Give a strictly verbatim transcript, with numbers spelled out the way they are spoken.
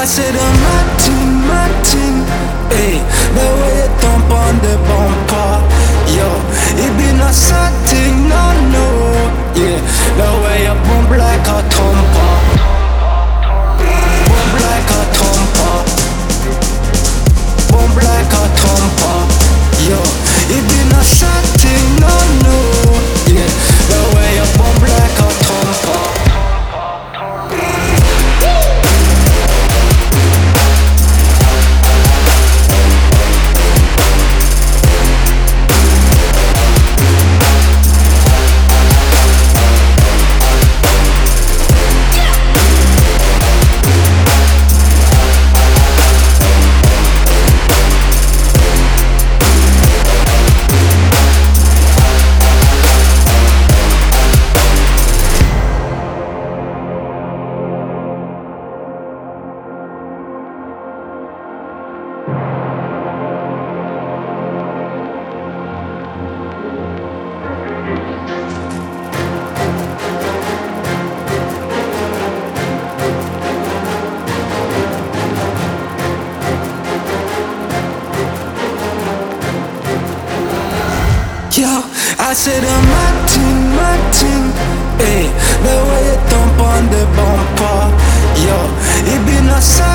I said I'm matching, matching. Hey, the way you thump on the bumper, yo, it be not something, no, no. Yeah, the way you bump like a thumper, bump like a thumper, bump like a thumper, yo, it be not something, no, no. Yeah, the way you bump like a thumper. Yo, I said I'm matching, matching. Hey, the way you thump on the bumper, yo, it be not